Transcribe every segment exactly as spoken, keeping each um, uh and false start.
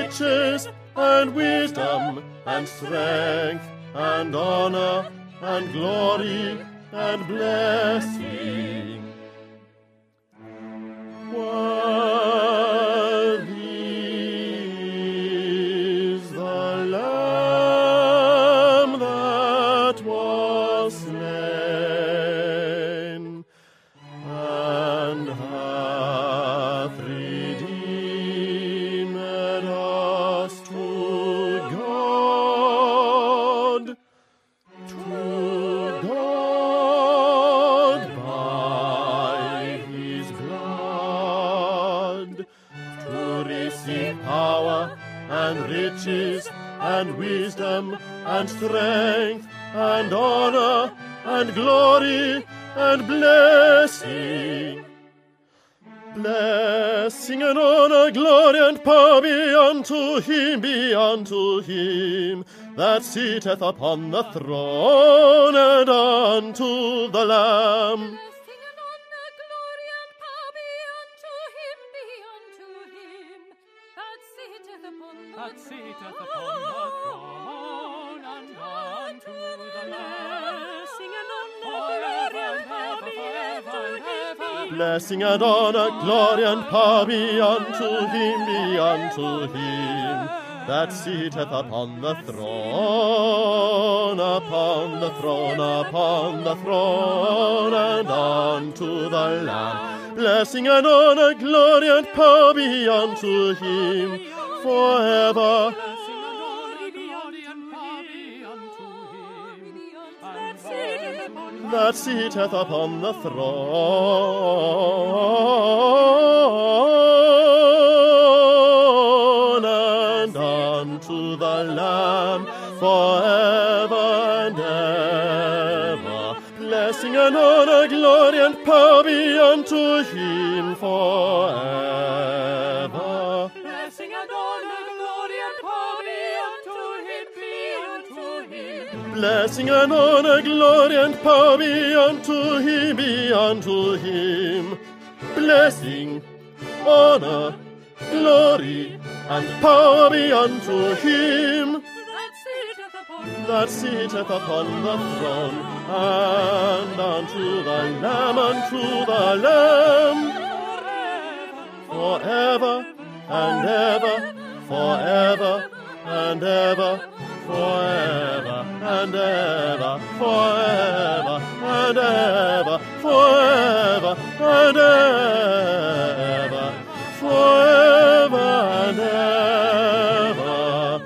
riches, and wisdom, and strength, and honor, and glory, and blessing. Worthy is the Lamb that was slain, and hath redeemed us to God, to God by his blood, to receive power and riches and wisdom and strength and honor and glory and blessing. Blessing and honor, glory and power be unto him, be unto him that sitteth upon the throne, and unto the Lamb. Blessing and honor, glory and power be unto him, be unto him that sitteth upon the that throne, sitteth upon the throne, and unto the Lamb. Blessing and honor, glory and power be unto him, be Blessing and honor, glory and power be unto him, be unto him that sitteth upon the throne, upon the throne, upon the throne, and unto the Lamb. Blessing and honor, glory and power be unto him forever. Blessing and honor, glory and power be unto him, and unto That sitteth upon the throne, and unto the Lamb forever and ever. Blessing and honor, glory and power be unto him forever. Blessing and honor, glory and power be unto him, be unto him. Blessing and honor, glory and power be unto him, be unto him. Blessing, honor, glory, and power be unto him that sitteth upon the that sitteth upon the throne, and unto the Lamb, unto the Lamb, forever and ever, forever and ever, forever and ever, forever and ever, forever and ever, forever and ever,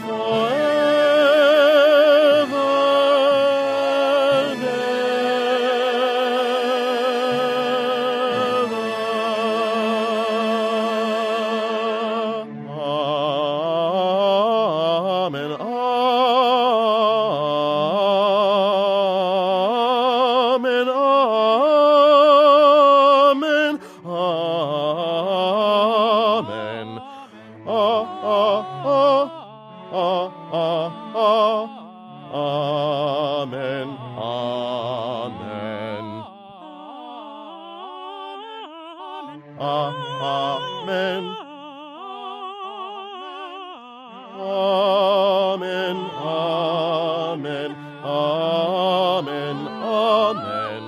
forever and ever. Amen. Amen. Amen. Amen. Ah, ah, ah, ah, ah, ah. Amen. Amen. Ah, amen. Amen. Amen. Amen. Amen.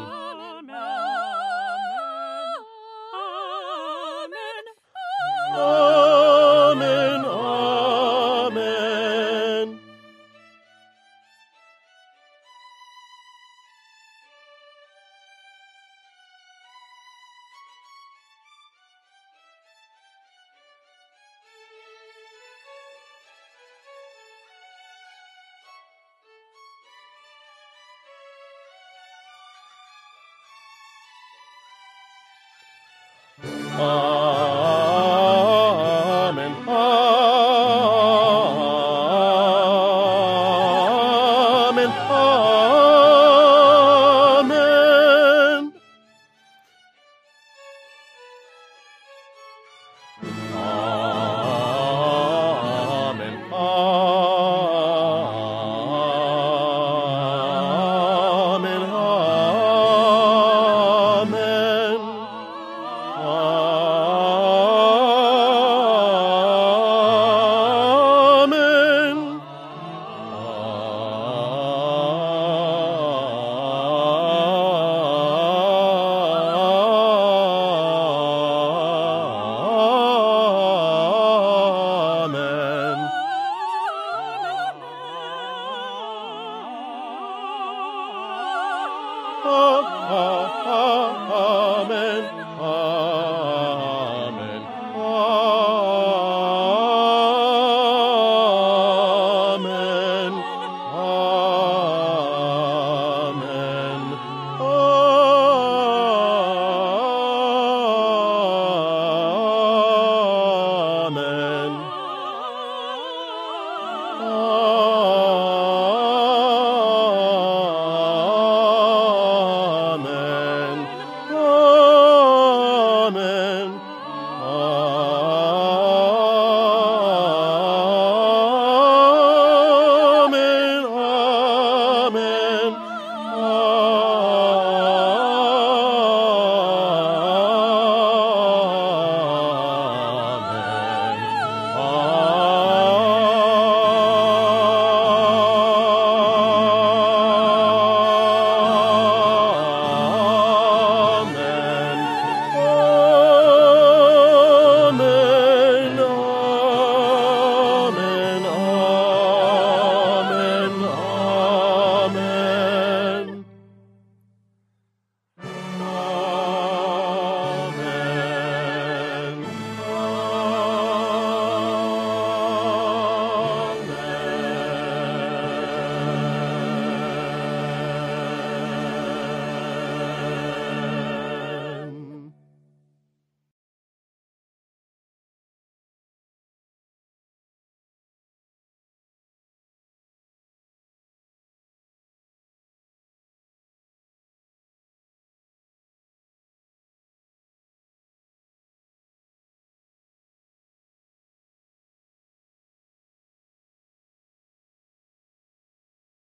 Amen. Amen. Amen.